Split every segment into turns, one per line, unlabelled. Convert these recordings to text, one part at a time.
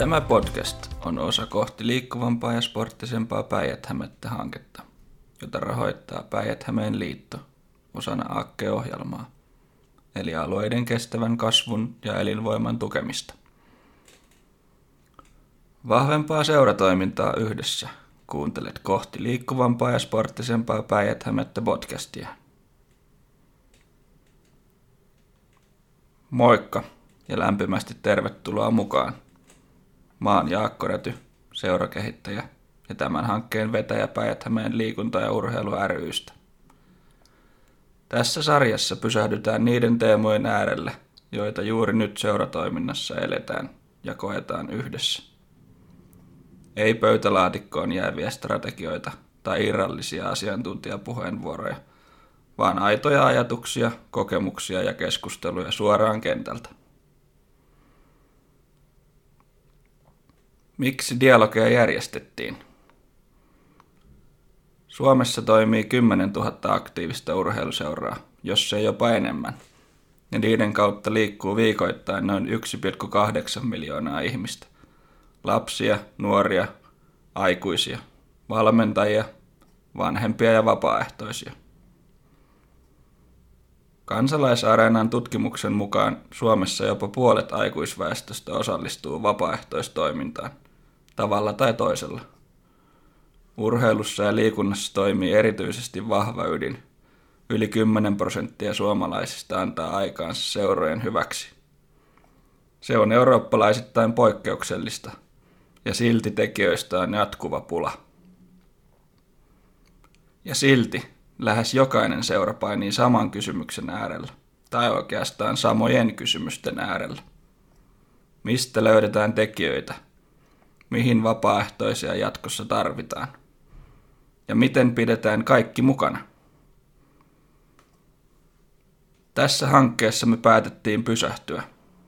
Tämä podcast on osa kohti liikkuvampaa ja sporttisempaa Päijät-Hämettä-hanketta, jota rahoittaa Päijät-Hämeen liitto osana AKKE-ohjelmaa, eli alueiden kestävän kasvun ja elinvoiman tukemista. Vahvempaa seuratoimintaa yhdessä. Kuuntelet kohti liikkuvampaa ja sporttisempaa Päijät-Hämettä-podcastia. Moikka ja lämpimästi tervetuloa mukaan. Mä oon Jaakko Räty, seurakehittäjä ja tämän hankkeen vetäjä Päijät-Hämeen liikunta- ja urheilu ry:stä. Tässä sarjassa pysähdytään niiden teemojen äärelle, joita juuri nyt seuratoiminnassa eletään ja koetaan yhdessä. Ei pöytälaatikkoon jääviä strategioita tai irrallisia asiantuntijapuheenvuoroja, vaan aitoja ajatuksia, kokemuksia ja keskusteluja suoraan kentältä. Miksi dialogeja järjestettiin? Suomessa toimii 10 000 aktiivista urheiluseuraa, jos ei jopa enemmän, ja niiden kautta liikkuu viikoittain noin 1,8 miljoonaa ihmistä. Lapsia, nuoria, aikuisia, valmentajia, vanhempia ja vapaaehtoisia. Kansalaisareenan tutkimuksen mukaan Suomessa jopa puolet aikuisväestöstä osallistuu vapaaehtoistoimintaan, tavalla tai toisella. Urheilussa ja liikunnassa toimii erityisesti vahva ydin. Yli 10% suomalaisista antaa aikaansa seurojen hyväksi. Se on eurooppalaisittain poikkeuksellista, ja silti tekijöistä on jatkuva pula. Ja silti lähes jokainen seura painii saman kysymyksen äärellä, tai oikeastaan samojen kysymysten äärellä. Mistä löydetään tekijöitä? Mihin vapaaehtoisia jatkossa tarvitaan? Ja miten pidetään kaikki mukana? Tässä hankkeessa me päätettiin pysähtyä.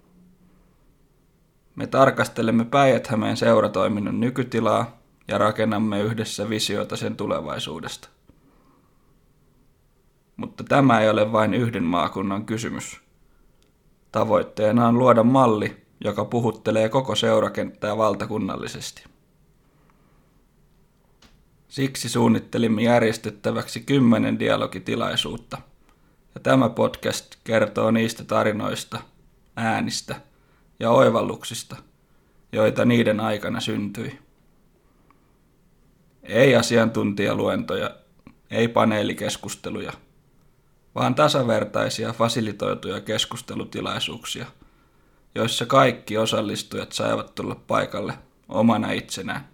Me tarkastelemme Päijät-Hämeen seuratoiminnan nykytilaa ja rakennamme yhdessä visiota sen tulevaisuudesta. Mutta tämä ei ole vain yhden maakunnan kysymys. Tavoitteena on luoda malli, joka puhuttelee koko seurakenttää valtakunnallisesti. Siksi suunnittelimme järjestettäväksi 10 dialogitilaisuutta, ja tämä podcast kertoo niistä tarinoista, äänistä ja oivalluksista, joita niiden aikana syntyi. Ei asiantuntijaluentoja, ei paneelikeskusteluja, vaan tasavertaisia fasilitoituja keskustelutilaisuuksia, joissa kaikki osallistujat saivat tulla paikalle omana itsenään.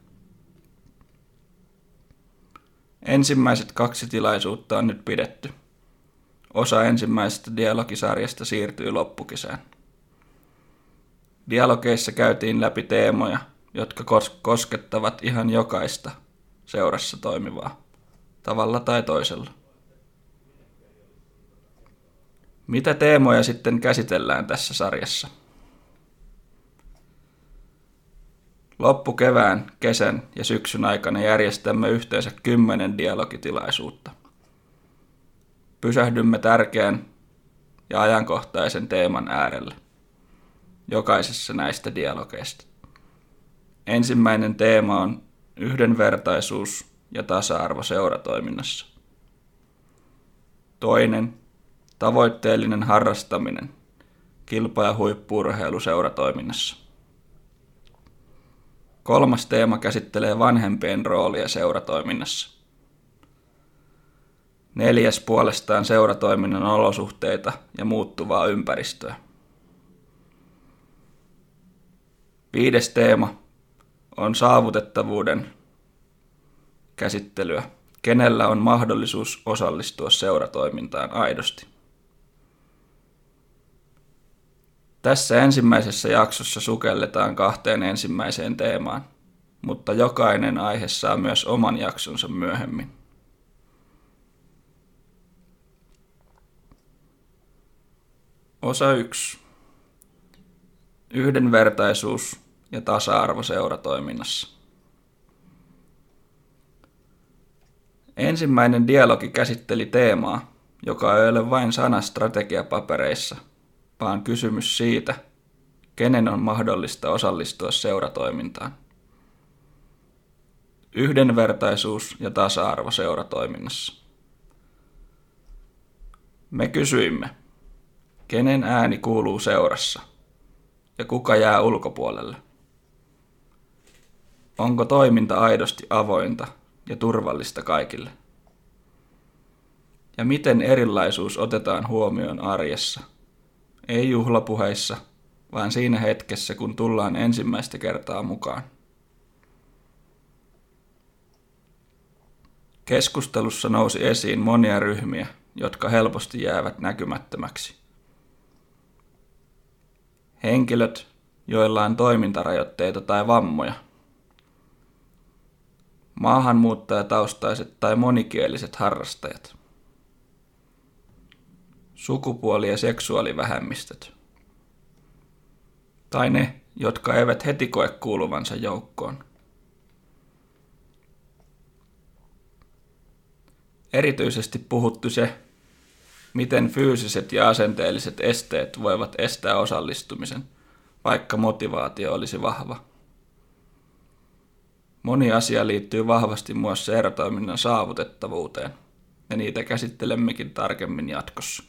Ensimmäiset 2 tilaisuutta on nyt pidetty. Osa ensimmäisestä dialogisarjasta siirtyy loppukesään. Dialogeissa käytiin läpi teemoja, jotka koskettavat ihan jokaista seurassa toimivaa, tavalla tai toisella. Mitä teemoja sitten käsitellään tässä sarjassa? Loppukevään, kesän ja syksyn aikana järjestämme yhteensä 10 dialogitilaisuutta. Pysähdymme tärkeän ja ajankohtaisen teeman äärelle jokaisessa näistä dialogeista. Ensimmäinen teema on yhdenvertaisuus ja tasa-arvo seuratoiminnassa. Toinen, tavoitteellinen harrastaminen, kilpa- ja huippu-urheilu seuratoiminnassa. 3. teema käsittelee vanhempien roolia seuratoiminnassa. 4. puolestaan seuratoiminnan olosuhteita ja muuttuvaa ympäristöä. 5. teema on saavutettavuuden käsittelyä, kenellä on mahdollisuus osallistua seuratoimintaan aidosti. Tässä ensimmäisessä jaksossa sukelletaan 2 ensimmäiseen teemaan, mutta jokainen aihe saa myös oman jaksonsa myöhemmin. Osa 1. Yhdenvertaisuus ja tasa-arvo seuratoiminnassa. Ensimmäinen dialogi käsitteli teemaa, joka ei ole vain sana strategiapapereissa, vaan kysymys siitä, kenen on mahdollista osallistua seuratoimintaan. Yhdenvertaisuus ja tasa-arvo seuratoiminnassa. Me kysyimme, kenen ääni kuuluu seurassa ja kuka jää ulkopuolelle. Onko toiminta aidosti avointa ja turvallista kaikille? Ja miten erilaisuus otetaan huomioon arjessa? Ei juhlapuheissa, vaan siinä hetkessä, kun tullaan ensimmäistä kertaa mukaan. Keskustelussa nousi esiin monia ryhmiä, jotka helposti jäävät näkymättömäksi. Henkilöt, joilla on toimintarajoitteita tai vammoja. Maahanmuuttajataustaiset tai monikieliset harrastajat. Sukupuoli- ja seksuaalivähemmistöt. Tai ne, jotka eivät heti koe kuuluvansa joukkoon. Erityisesti puhuttu se, miten fyysiset ja asenteelliset esteet voivat estää osallistumisen, vaikka motivaatio olisi vahva. Moni asia liittyy vahvasti myös seuratoiminnan saavutettavuuteen, ja niitä käsittelemmekin tarkemmin jatkossa.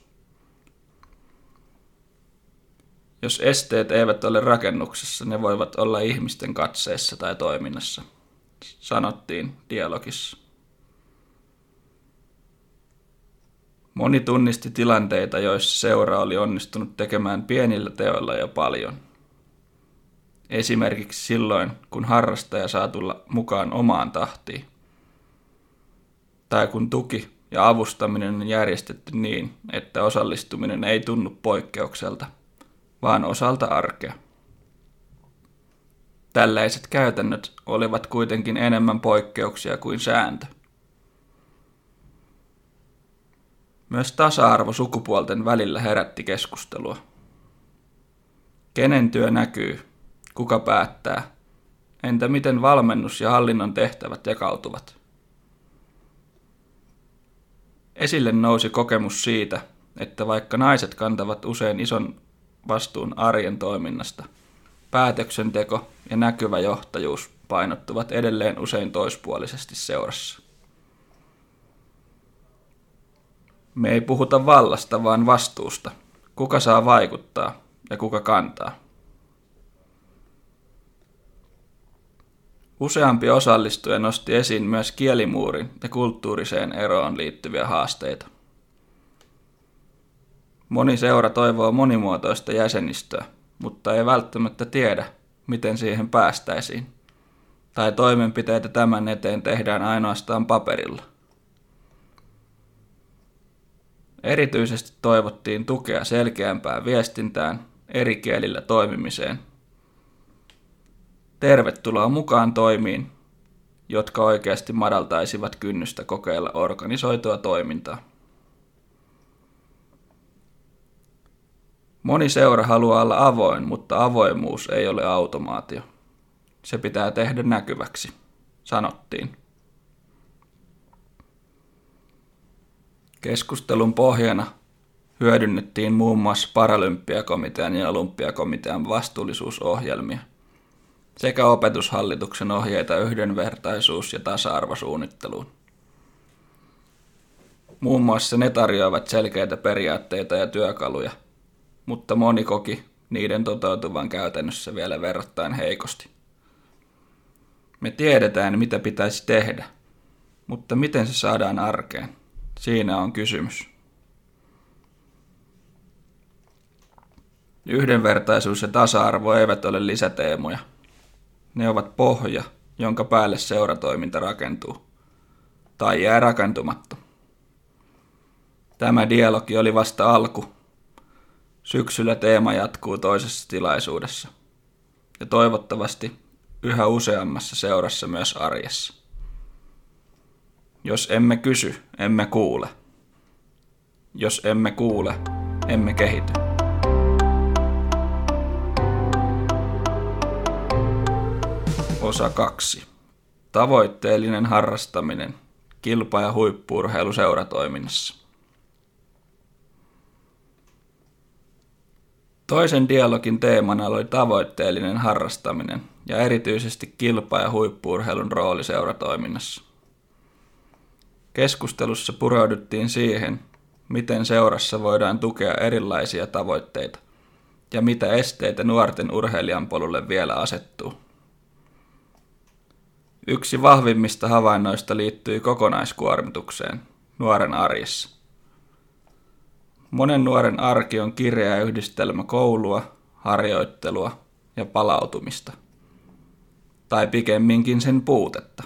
Jos esteet eivät ole rakennuksessa, ne voivat olla ihmisten katseessa tai toiminnassa, sanottiin dialogissa. Moni tunnisti tilanteita, joissa seura oli onnistunut tekemään pienillä teoilla jo paljon. Esimerkiksi silloin, kun harrastaja saa tulla mukaan omaan tahtiin. Tai kun tuki ja avustaminen on järjestetty niin, että osallistuminen ei tunnu poikkeukselta, vaan osalta arkea. Tällaiset käytännöt olivat kuitenkin enemmän poikkeuksia kuin sääntö. Myös tasa-arvo sukupuolten välillä herätti keskustelua. Kenen työ näkyy? Kuka päättää? Entä miten valmennus ja hallinnon tehtävät jakautuvat? Esille nousi kokemus siitä, että vaikka naiset kantavat usein ison vastuun arjen toiminnasta, päätöksenteko ja näkyvä johtajuus painottuvat edelleen usein toispuolisesti seurassa. Me ei puhuta vallasta, vaan vastuusta. Kuka saa vaikuttaa ja kuka kantaa. Useampi osallistuja nosti esiin myös kielimuurin ja kulttuuriseen eroon liittyviä haasteita. Moni seura toivoo monimuotoista jäsenistöä, mutta ei välttämättä tiedä, miten siihen päästäisiin. Tai toimenpiteitä tämän eteen tehdään ainoastaan paperilla. Erityisesti toivottiin tukea selkeämpään viestintään, eri kielillä toimimiseen. Tervetuloa mukaan toimiin, jotka oikeasti madaltaisivat kynnystä kokeilla organisoitua toimintaa. Moni seura haluaa olla avoin, mutta avoimuus ei ole automaatio. Se pitää tehdä näkyväksi, sanottiin. Keskustelun pohjana hyödynnettiin muun muassa Paralympiakomitean ja Olympiakomitean vastuullisuusohjelmia sekä opetushallituksen ohjeita yhdenvertaisuus- ja tasa-arvosuunnitteluun. Muun muassa ne tarjoavat selkeitä periaatteita ja työkaluja, mutta moni koki niiden toteutuvan käytännössä vielä verrattain heikosti. Me tiedetään, mitä pitäisi tehdä, mutta miten se saadaan arkeen? Siinä on kysymys. Yhdenvertaisuus ja tasa-arvo eivät ole lisäteemoja. Ne ovat pohja, jonka päälle seuratoiminta rakentuu. Tai jää rakentumatta. Tämä dialogi oli vasta alku. Syksyllä teema jatkuu toisessa tilaisuudessa. Ja toivottavasti yhä useammassa seurassa myös arjessa. Jos emme kysy, emme kuule. Jos emme kuule, emme kehity. Osa 2. Tavoitteellinen harrastaminen. Kilpa- ja huippu-urheilu seuratoiminnassa. Toisen dialogin teemana oli tavoitteellinen harrastaminen ja erityisesti kilpa- ja huippu-urheilun rooli seuratoiminnassa. Keskustelussa pureuduttiin siihen, miten seurassa voidaan tukea erilaisia tavoitteita ja mitä esteitä nuorten urheilijan polulle vielä asettuu. Yksi vahvimmista havainnoista liittyi kokonaiskuormitukseen nuoren arjessa. Monen nuoren arki on kireä yhdistelmä koulua, harjoittelua ja palautumista, tai pikemminkin sen puutetta.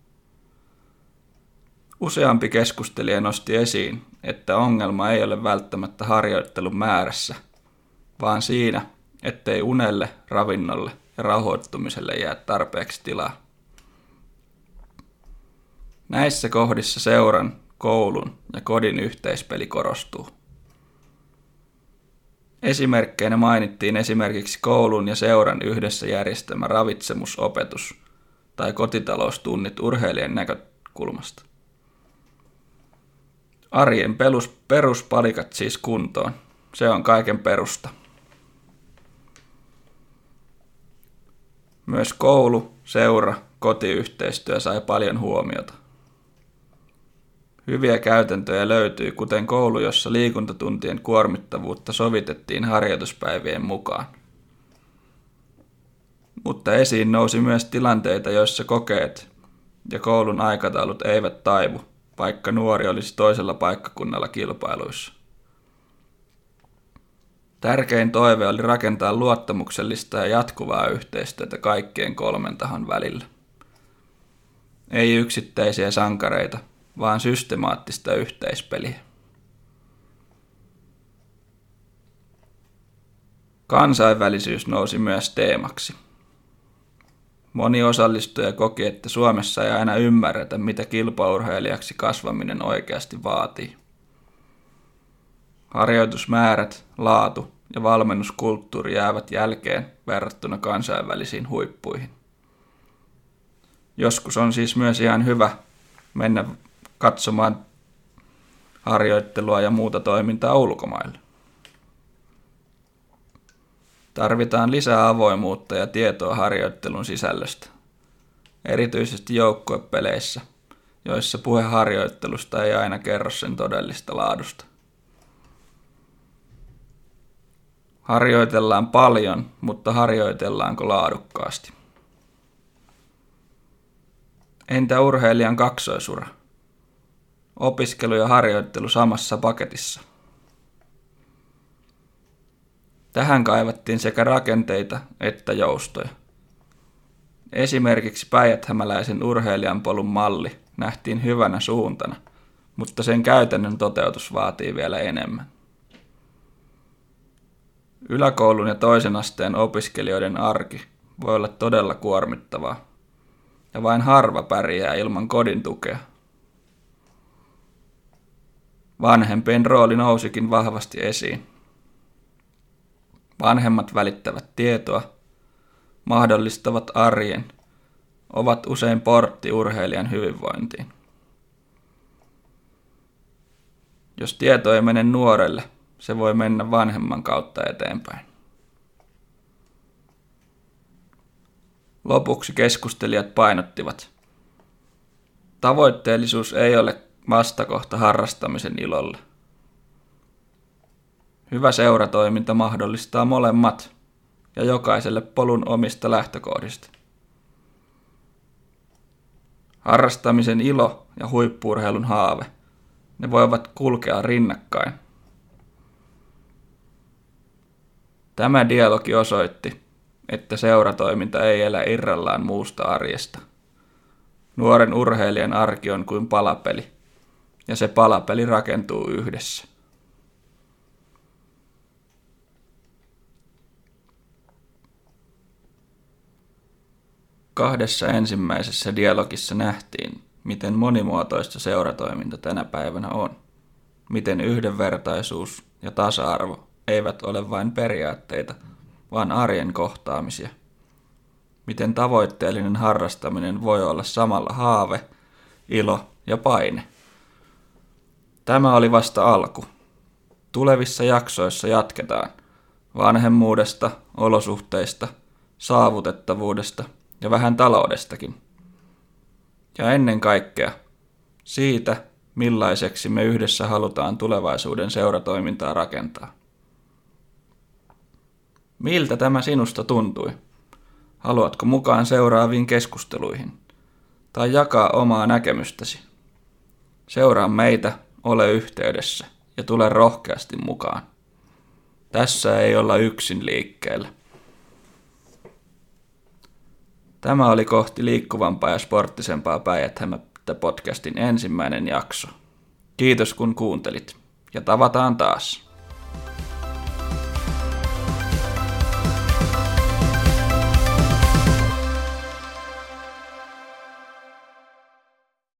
Useampi keskustelija nosti esiin, että ongelma ei ole välttämättä harjoittelun määrässä, vaan siinä, ettei unelle, ravinnolle ja rauhoittumiselle jää tarpeeksi tilaa. Näissä kohdissa seuran, koulun ja kodin yhteispeli korostuu. Esimerkkeinä mainittiin esimerkiksi koulun ja seuran yhdessä järjestämä ravitsemusopetus tai kotitaloustunnit urheilijan näkökulmasta. Arjen peruspalikat siis kuntoon. Se on kaiken perusta. Myös koulu, seura, kotiyhteistyö sai paljon huomiota. Hyviä käytäntöjä löytyi, kuten koulu, jossa liikuntatuntien kuormittavuutta sovitettiin harjoituspäivien mukaan. Mutta esiin nousi myös tilanteita, joissa kokeet ja koulun aikataulut eivät taivu, vaikka nuori olisi toisella paikkakunnalla kilpailuissa. Tärkein toive oli rakentaa luottamuksellista ja jatkuvaa yhteistyötä kaikkien kolmen tahon välillä. Ei yksittäisiä sankareita, vaan systemaattista yhteispeliä. Kansainvälisyys nousi myös teemaksi. Moni osallistuja koki, että Suomessa ei aina ymmärretä, mitä kilpaurheilijaksi kasvaminen oikeasti vaatii. Harjoitusmäärät, laatu ja valmennuskulttuuri jäävät jälkeen verrattuna kansainvälisiin huippuihin. Joskus on siis myös ihan hyvä mennä katsomaan harjoittelua ja muuta toimintaa ulkomaille. Tarvitaan lisää avoimuutta ja tietoa harjoittelun sisällöstä, erityisesti joukkuepeleissä, joissa puhe harjoittelusta ei aina kerro sen todellista laadusta. Harjoitellaan paljon, mutta harjoitellaanko laadukkaasti? Entä urheilijan kaksoisura? Opiskelu ja harjoittelu samassa paketissa. Tähän kaivattiin sekä rakenteita että joustoja. Esimerkiksi päijäthämäläisen urheilijan polun malli nähtiin hyvänä suuntana, mutta sen käytännön toteutus vaatii vielä enemmän. Yläkoulun ja toisen asteen opiskelijoiden arki voi olla todella kuormittavaa, ja vain harva pärjää ilman kodin tukea. Vanhempien rooli nousikin vahvasti esiin. Vanhemmat välittävät tietoa, mahdollistavat arjen, ovat usein portti urheilijan hyvinvointiin. Jos tieto ei mene nuorelle, se voi mennä vanhemman kautta eteenpäin. Lopuksi keskustelijat painottivat: tavoitteellisuus ei ole vastakohta harrastamisen ilolle. Hyvä seuratoiminta mahdollistaa molemmat ja jokaiselle polun omista lähtökohdista. Harrastamisen ilo ja huippu-urheilun haave, ne voivat kulkea rinnakkain. Tämä dialogi osoitti, että seuratoiminta ei elä irrallaan muusta arjesta. Nuoren urheilijan arki on kuin palapeli, ja se palapeli rakentuu yhdessä. Kahdessa ensimmäisessä dialogissa nähtiin, miten monimuotoista seuratoiminta tänä päivänä on. Miten yhdenvertaisuus ja tasa-arvo eivät ole vain periaatteita, vaan arjen kohtaamisia. Miten tavoitteellinen harrastaminen voi olla samalla haave, ilo ja paine. Tämä oli vasta alku. Tulevissa jaksoissa jatketaan. vanhemmuudesta, olosuhteista, saavutettavuudesta ja vähän taloudestakin. Ja ennen kaikkea siitä, millaiseksi me yhdessä halutaan tulevaisuuden seuratoimintaa rakentaa. Miltä tämä sinusta tuntui? Haluatko mukaan seuraaviin keskusteluihin? Tai jakaa omaa näkemystäsi? Seuraa meitä, ole yhteydessä ja tule rohkeasti mukaan. Tässä ei olla yksin liikkeellä. Tämä oli kohti liikkuvampaa ja sporttisempaa Päijät-Hämettä podcastin ensimmäinen jakso. Kiitos kun kuuntelit ja tavataan taas.